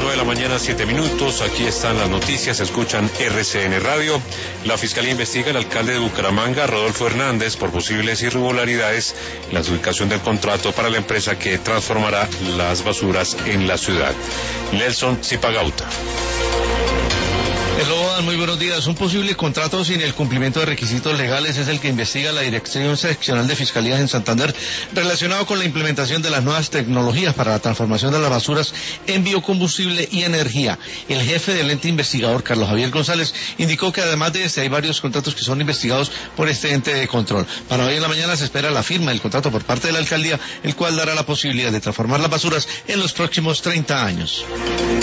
9:07 a.m. Aquí están las noticias, escuchan RCN Radio. La Fiscalía investiga al alcalde de Bucaramanga, Rodolfo Hernández, por posibles irregularidades en la adjudicación del contrato para la empresa que transformará las basuras en la ciudad. Nelson Zipagauta. Muy buenos días. Un posible contrato sin el cumplimiento de requisitos legales es el que investiga la Dirección Seccional de Fiscalías en Santander, relacionado con la implementación de las nuevas tecnologías para la transformación de las basuras en biocombustible y energía. El jefe del ente investigador, Carlos Javier González, indicó que además de este hay varios contratos que son investigados por este ente de control. Para hoy en la mañana se espera la firma del contrato por parte de la alcaldía, el cual dará la posibilidad de transformar las basuras en los próximos 30 años.